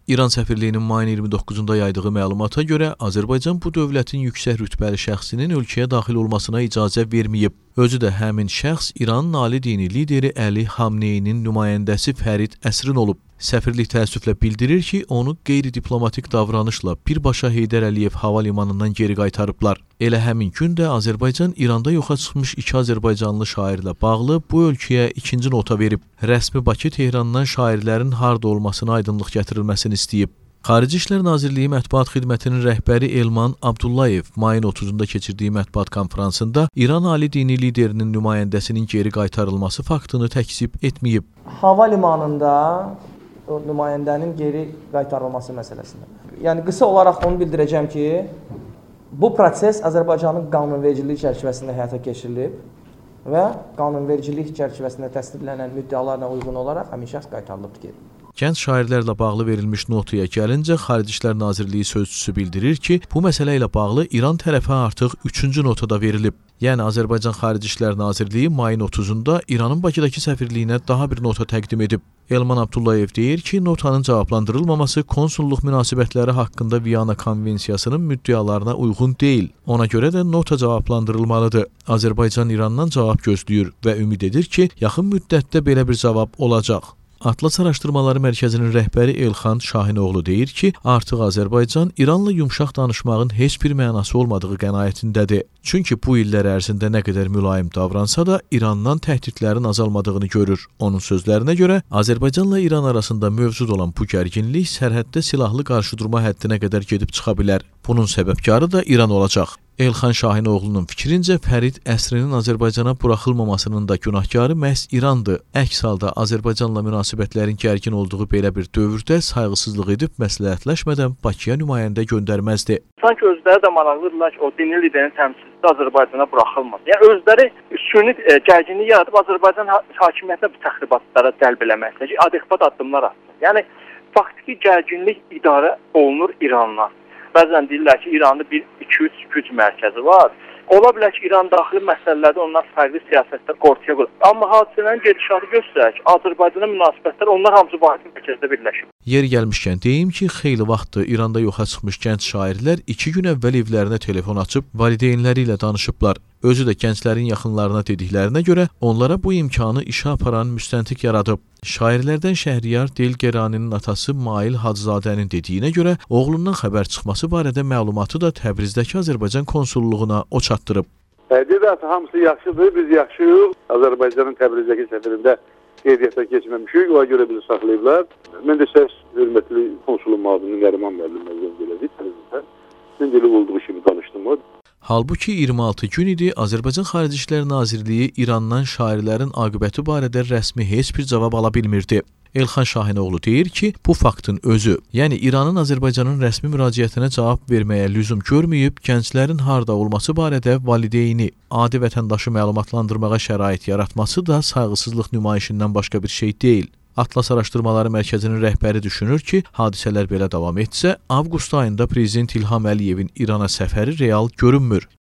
İran səfirliyinin mayın 29-da yaydığı məlumata görə Azərbaycan bu dövlətin yüksək rütbəli şəxsinin ölkəyə daxil olmasına icazə verməyib. Özü də həmin şəxs İranın ali dini lideri Əli Xamneyinin nümayəndəsi Fərid Əsrin olub. Səfirlik təəssüflə bildirir ki, onu qeyri-diplomatik davranışla birbaşa Heydər Əliyev hava limanından geri qaytarıblar. Elə həmin gün də Azərbaycan İranda yoxa çıxmış 2 azərbaycanlı şairlə bağlı bu ölkəyə ikinci nota verib. Rəsmi Bakı Tehrandan şairlərin harda olmasına aydınlıq gətirilməsini istəyib. Xarici İşlər Nazirliyi Mətbuat Xidmətinin rəhbəri Elman Abdullayev mayın 30-da keçirdiyi mətbuat konfransında İran ali dini liderinin nümayəndəsinin geri qaytarılması faktını təkzib etməyib. Hava limanında o nümayəndənin geri qaytarılması məsələsində. Yəni qısa olaraq onu bildirəcəm ki, bu proses Azərbaycanın qanunvericiliyi çərçivəsində həyata keçirilib və qanunvericilik çərçivəsində təsdiqlənən müddəalarına uyğun olaraq həmin şəxs qaytarılıbdır geri. Gənc şairlərlə bağlı verilmiş notaya gəlincə, Xarici İşlər Nazirliyi sözçüsü bildirir ki, bu məsələ ilə bağlı İran tərəfə artıq 3-cü notada verilib. Yəni Azərbaycan Xarici İşlər Nazirliyi mayın 30-da İranın Bakıdakı səfirliyinə daha bir nota təqdim edib. Elman Abdullayev deyir ki, notanın cavablandırılmaması konsulluq münasibətləri haqqında Viyana Konvensiyasının müddəalarına uyğun deyil. Ona görə də nota cavablandırılmalıdır. Azərbaycan İrandan cavab gözləyir və ümid edir ki, yaxın müddətdə belə bir cavab olacaq. Atlas Araşdırmaları Mərkəzinin rəhbəri Elxan Şahinoğlu deyir ki, artıq Azərbaycan İranla yumşaq danışmağın heç bir mənası olmadığı qənaətindədir. Çünki bu illər ərzində nə qədər mülayim davransa da İrandan təhdidlərin azalmadığını görür. Onun sözlərinə görə Azərbaycanla İran arasında mövcud olan bu gərginlik sərhəddə silahlı qarşıdurma həddinə qədər gedib çıxa bilər. Bunun səbəbkarı da İran olacaq. Elxan Şahinoğlu'nun fikrincə Fərid Əsrinin Azərbaycana buraxılmamasının da günahkarı məhz İrandır. Əks halda Azərbaycanla münasibətlərin gərgin olduğu belə bir dövrdə sayğısızlıq edib məsləhətləşmədən Bakıya nümayəndə göndərməzdi. Sanki özləri də maraqlıdırlar ki, o dini liderin təmsilçisi Azərbaycana buraxılmaz. Yəni özləri süni gərginlik yaradıb Azərbaycan hakimiyyətinə bu təxribatlara cəlb eləməkdir ki, adekvat addımlar atsın. Yəni faktiki gərginlik idarə olunur İranla. Bəzən deyirlər ki, İranda 2-3 güc mərkəzi var. Ola bilər ki, İran daxili məsələlərdə onlar fərqli siyasətlər ortaya qoyur. Amma hadisələrin gedişatı göstərir ki, Azərbaycana münasibətlər onlar hamısı vahid mərkəzdə birləşib. Yeri gəlmişkən deyim ki, xeyli vaxtdır İranda yoxa çıxmış gənc şairlər 2 gün əvvəl evlərinə telefon açıb valideynləri ilə danışıblar. Özü də gənclərin yaxınlarına dediklərinə görə onlara bu imkanı işə aparan müstəntiq yaradıb. Şairlərdən Şəhriyar Delgeraninin atası Mail Hacızadənin dediyinə görə oğlundan xəbər çıxması barədə məlumatı da Təbrizdəki Azərbaycan konsulluğuna o çatdırıb. Deyirlər, hamısı yaxşıdır, biz yaxşıyıq. Azərbaycanın Təbrizdəki səfirində qeydiyyata keçməmişik, ona görə bizi saxlayıblar. Mən də səs hörmətli konsulun müavini Nəriman müəllim məzun elədi Təbrizdədən. Sizin dili olduğu kimi danışdım o. Halbuki 26 gün idi Azərbaycan Xarici İşlər Nazirliyi İrandan şairlərin aqibəti barədə rəsmi heç bir cavab ala bilmirdi. Elxan Şahinoğlu deyir ki, bu faktın özü, yəni İranın Azərbaycanın rəsmi müraciətinə cavab verməyə lüzum görməyib, gənclərin harda olması barədə valideyni, adi vətəndaşı məlumatlandırmağa şərait yaratması da sayğısızlıq nümayişindən başqa bir şey deyil. Atlas Araşdırmaları Mərkəzinin rəhbəri düşünür ki, hadisələr belə davam etsə, avqust ayında Prezident İlham Əliyevin İrana səfəri real görünmür.